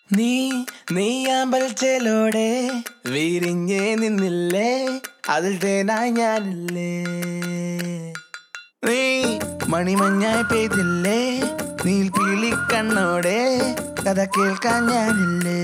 നീ നീയാമ്പൽ ചേലോടെ വിരിഞ്ഞേ നിന്നില്ലേ, അതിൽ തേനായി ഞാനില്ലേ. നീ മണിമഞ്ഞായി പെയ്തില്ലേ, നീൽപ്പീലി കണ്ണോടെ കഥ കേൾക്കാൻ ഞാനില്ലേ.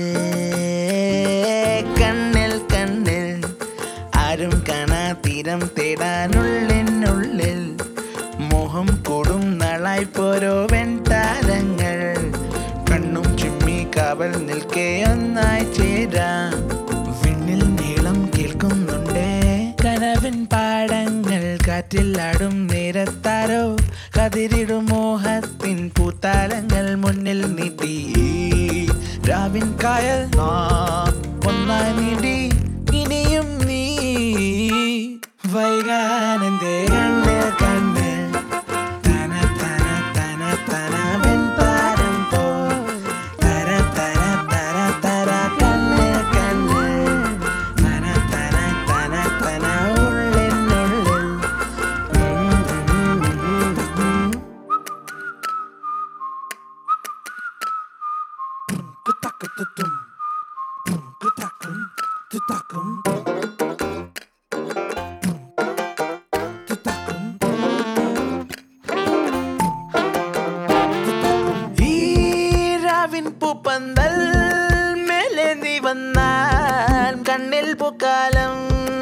കണ്ണിൽ കണ്ണിൽ ആരും കാണാ തീരം തേടാനുള്ളിനുള്ളിൽ മോഹം കൂടും നാളായി പോരോ വെൺതാരങ്ങൾ. കണ്ണും ചിമ്മി കാവൽ നിൽക്കേ ഒന്നായി ചേരാം. വിണ്ണിൽ നീളം കേൾക്കുന്നുണ്ടേ കനവിൻ പാടങ്ങൾ, കാറ്റിലാടും നേരത്താരോ കതിരിടും മോഹത്തിൻ പൂത്താലങ്ങൾ മുന്നിൽ നീട്ടി. രാവിൻ കായൽ ഒന്നായി നീട്ടി ഇനിയും നീ വൈകാനന്ദേ. കണ്ണിൽ കണ്ണിൽ തന തന തന തന വെൺതാരം പോ തര തര തര തര. കണ്ണിൽ കണ്ണിൽ തന തന തന തന ഉള്ളിനുള്ളിൽ. കുത്തക്കുത്തും കുത്തക്കും കുത്തക്കും പൂപ്പന്തൽ മേലെ നീ വന്നാൽ കണ്ണിൽ പൂക്കാലം.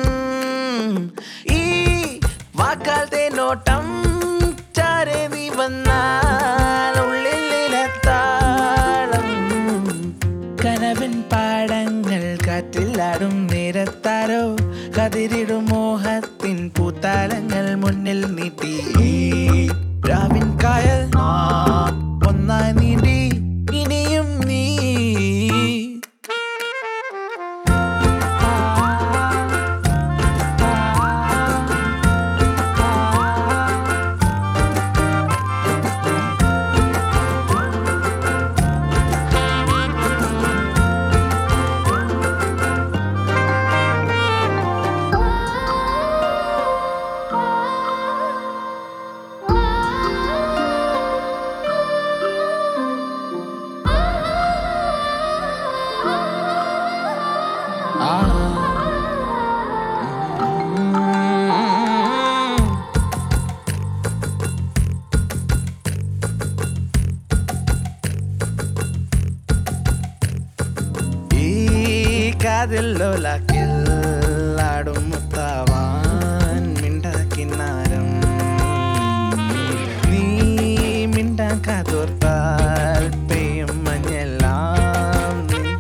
ഈ വാക്കാൽ തേനോട്ടം ചാരെ നീ വന്നാൽ ഉള്ളിലെത്താളം. കനവിൻ പാടങ്ങൾ കാറ്റിലാടും നേരത്താരോ കതിരിടും മോഹത്തിൻ പൂത്താലങ്ങൾ മുന്നിൽ നീട്ടി. രാവിൻ കായൽ ഒന്നായി നീട്ടി ഇനിയും നീ. കാതിലോലാക്കിൽ ആടും മുത്താവാൻ മിണ്ടാക്കിന്നാരം. നീ മിണ്ടാൻ കാതോർത്താൽ പെയ്യും മഞ്ഞെല്ലാം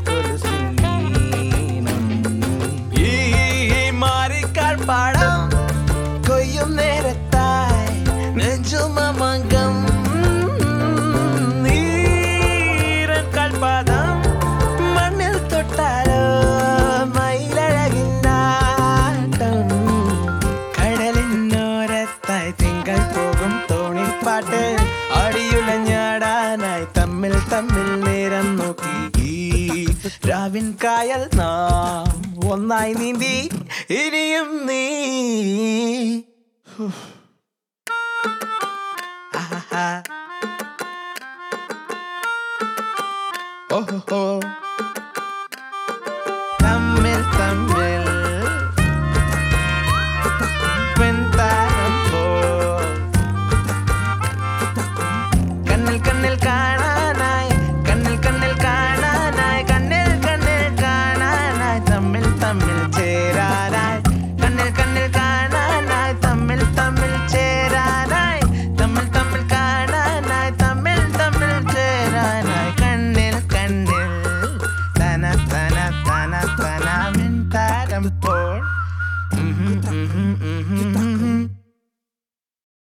നീനം. ഈ മാറിക്കാൾ പാടാം കൊയ്യും നേരത്തായി നെഞ്ചുമംഗം. നീരൻ കാൽപാദം മണ്ണിൽ തൊട്ടാലോ അടിയുലഞ്ഞാടാനായി തമ്മിൽ തമ്മിൽ നേരം നോക്കി. രാവിൻ കായൽ നാം ഒന്നായി നീന്തി ഇനിയും നീ. ഓഹോ തമ്മിൽ തമ്മിൽ വെൺതാരം പോ കണ്ണിൽ കണ്ണിൽ കാണാനായി കണ്ണിൽ കണ്ണിൽ കാണാനായി കണ്ണിൽ കണ്ണിൽ കാണാനായി തമ്മിൽ തമ്മിൽ ചേരാനായി കണ്ണിൽ കണ്ണിൽ കാണാനായി തമ്മിൽ തമ്മിൽ ചേരാനായി തമ്മിൽ തമ്മിൽ കാണാനായി തമ്മിൽ തമ്മിൽ ചേരാനായി. കണ്ണിൽ കണ്ണിൽ തന തന തന തന വെൺതാരം പോ.